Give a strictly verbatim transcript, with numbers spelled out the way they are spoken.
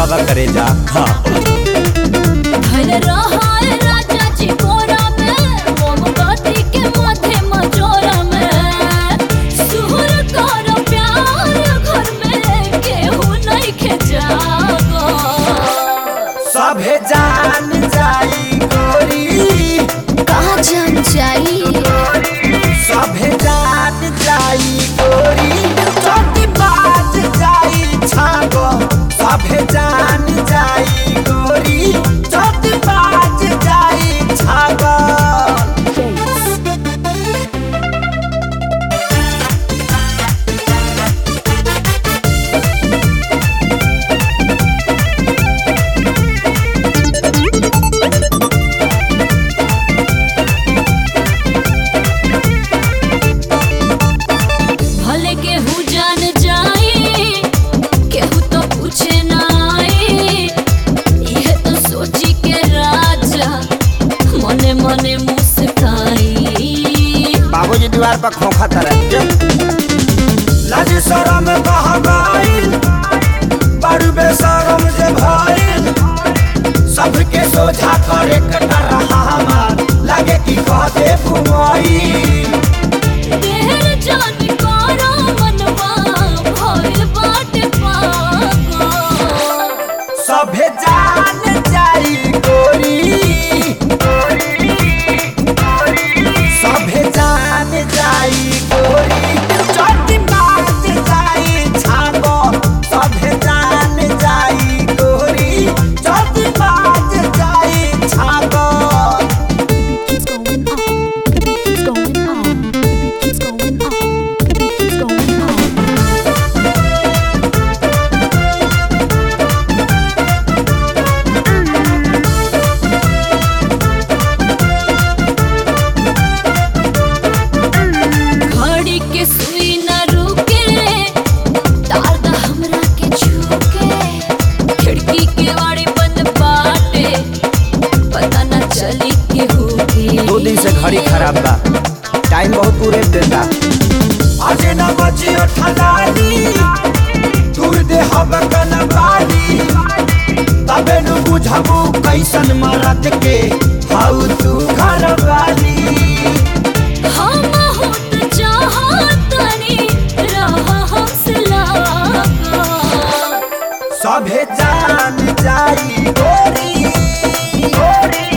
आवा करे जा। हाँ भल रहा है राजा जी कोरा में मोमबत्ती के माथे मजोरा में सुहर कर प्यार घर में केहू नहीं के जागो सभे जान जाई गोरी कहाँ जान जाई सभे जान जाई गोरी चोटी बाज जाई छागो सभे जान जाई गोरी चोटी बाज जाई छागो। भले केहू जान जाई केहू तो पूछे ना आई यह तो सोची के राजा मने मने मुस्काई बाबूजी दीवार पर खोखा तरह लाज शरम बह गइल बड़ बेशरम जे भइल सबके सोझा करे कटा रहा हमार लागे कि कहते घुमाई देर जान करो मनवा भइल बाटे पागो सभे जान जाई गोरी सभे जान जाई गोरी चोटी बाज जाई छागो सभे जान जाई गोरी चोटी बाज जाई छागो। It's going on, it's going on, it's going on, it's going on. घड़ी के सुई न रुके तार दा हमरा के छूके खिड़की के वाड़ी बंद बाटे पता न चली केहू के दो दिन से घड़ी खराब बा टाइम बहुत पूरे देता आज न बची ठलानी दूर दे हब कन बाली तबे नु बुझबू कैसन मरद के हाउ तू घर वाली हम होत चाहतनी रहा हमसे लागो सभे जान जाई गोरी गोरी